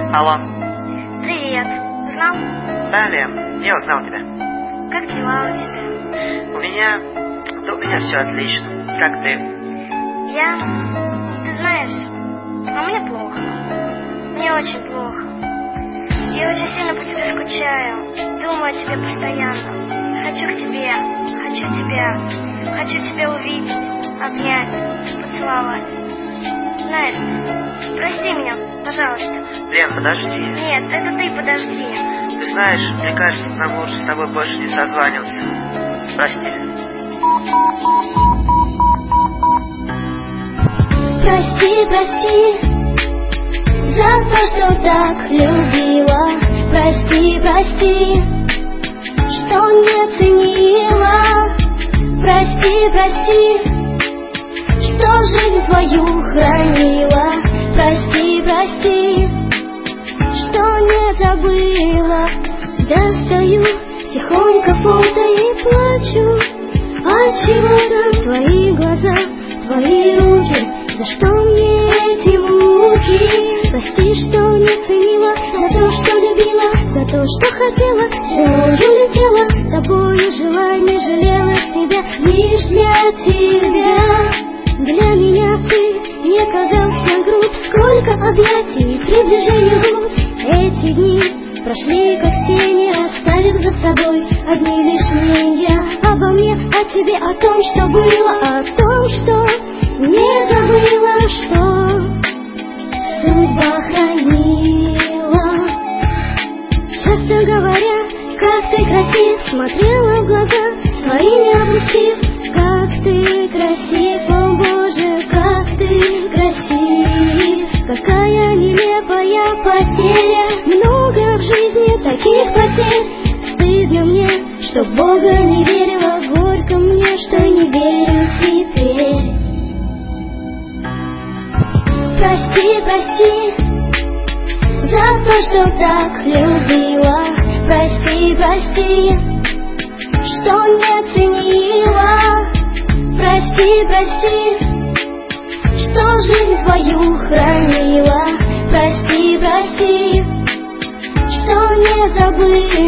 Алло. Привет. Узнал? Да, Лен, я узнал тебя. Как дела у тебя? У меня все отлично. Как ты? Ты знаешь, а мне плохо. Мне очень плохо. Я очень сильно по тебе скучаю. Думаю о тебе постоянно. Хочу к тебе. Хочу тебя. Хочу тебя увидеть, обнять, поцеловать. Знаешь, прости меня, пожалуйста. Лен, подожди. Нет, это ты подожди. Ты знаешь, мне кажется, нам лучше с тобой больше не созваниваться. Прости. Прости, прости за то, что так любила. Прости, прости, что не ценила. Прости, прости, что жизнь твою хранила. Прости, прости, что не забыла. Достаю тихонько фото и плачу. Отчего-то твои глаза, твои руки. За что мне эти муки? Прости, что не ценила, за то, что любила, за то, что хотела, стрелою летела, тобою жила, не жалела себя, лишь для тебя. Для меня ты не казался груб, сколько объятий и приближений губ. Эти дни прошли как тени, оставив за собой одни лишь мнения обо мне, о тебе, о том, что было, о том, что не забыла, что судьба хранила. Часто говоря, как ты красив, смотрела в глаза свои, не опустив. Как ты красив, о Боже, как ты красив. Какая нелепая потеря, много в жизни таких потерь. Стыдно мне, что в Бога не верила, горько мне, что не верю теперь. Прости, прости за то, что так любила. Прости, прости, что не ценила. Прости, прости, что жизнь твою хранила. Прости, прости, что не забыла.